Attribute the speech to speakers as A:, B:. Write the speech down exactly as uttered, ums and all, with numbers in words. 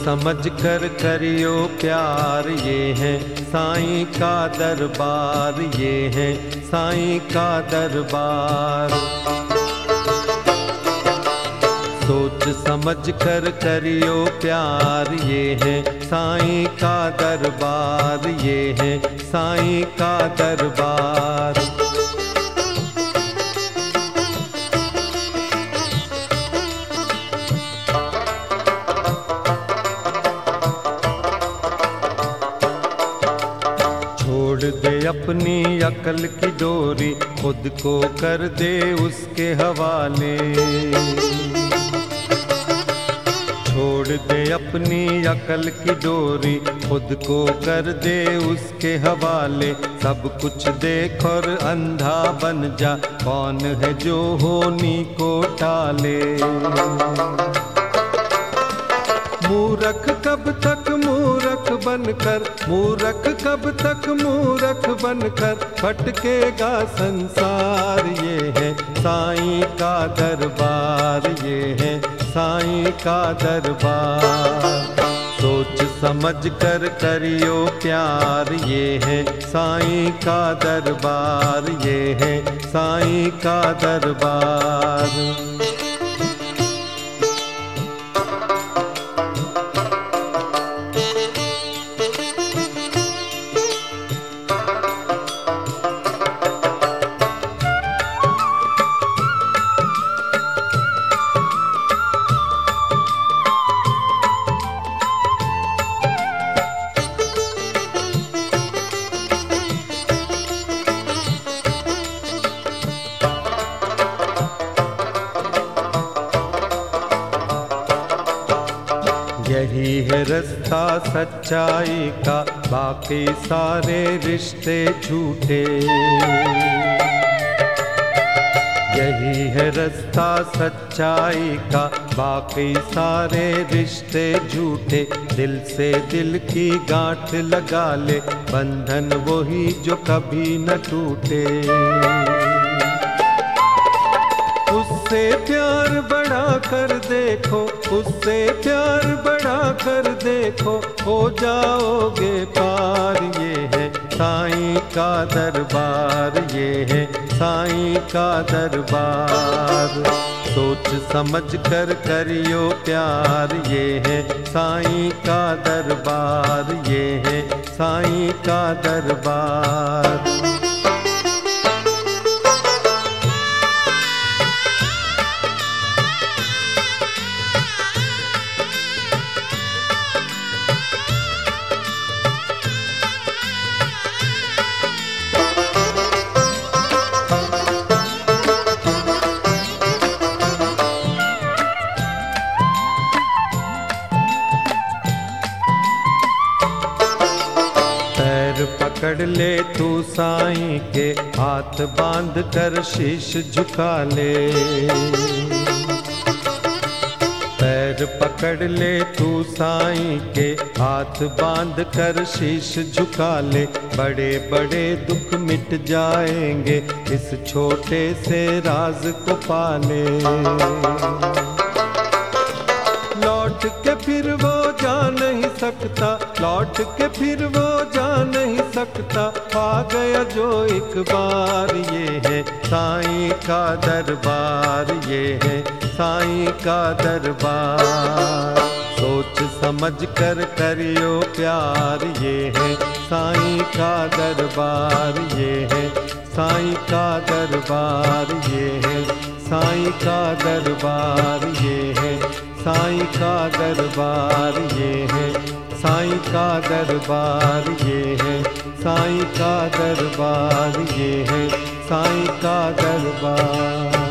A: समझ कर करियो प्यार, ये है साईं का दरबार, ये है साईं का दरबार। सोच समझ कर करियो प्यार, ये है साईं का दरबार, ये है साईं का दरबार। छोड़ दे अपनी अकल की डोरी, खुद को कर दे उसके हवाले। छोड़ दे अपनी अकल की डोरी, खुद को कर दे उसके हवाले। सब कुछ देख और अंधा बन जा, कौन है जो होनी को टाले। मूर्ख कब तक मूर्ख बनकर, मूर्ख कब तक मूर्ख बनकर भटकेगा संसार। ये है साईं का दरबार, ये है साईं का दरबार। सोच समझ कर करियो प्यार, ये है साईं का दरबार, ये है साईं का दरबार। यही है रास्ता सच्चाई का, बाकी सारे रिश्ते झूठे। यही है रास्ता सच्चाई का, बाकी सारे रिश्ते झूठे। दिल से दिल की गांठ लगा ले, बंधन वही जो कभी न टूटे। उससे प्यार बढ़ा कर देखो, उससे प्यार बढ़ा कर देखो, हो जाओगे पार। ये है साईं का दरबार, ये है साईं का दरबार। सोच समझ कर करियो प्यार, ये है साईं का दरबार, ये है साईं का दरबार। पकड़ ले तू साईं के, हाथ बांध कर शीश झुका ले। पैर पकड़ ले तू साईं के, हाथ बांध कर शीश झुका ले। बड़े बड़े दुख मिट जाएंगे, इस छोटे से राज को पाले। लौट के फिर वो जा नहीं सकता, लौट के फिर वो जा नहीं सकता। आ गया जो एक बार, ये है साईं का दरबार, ये है साईं का दरबार। सोच समझ कर करियो प्यार, ये है साईं का दरबार, ये है साईं का दरबार, ये है साईं का दरबार, ये है साईं का दरबार, ये है साईं का दरबार, ये है साईं का दरबार, ये है साईं का दरबार।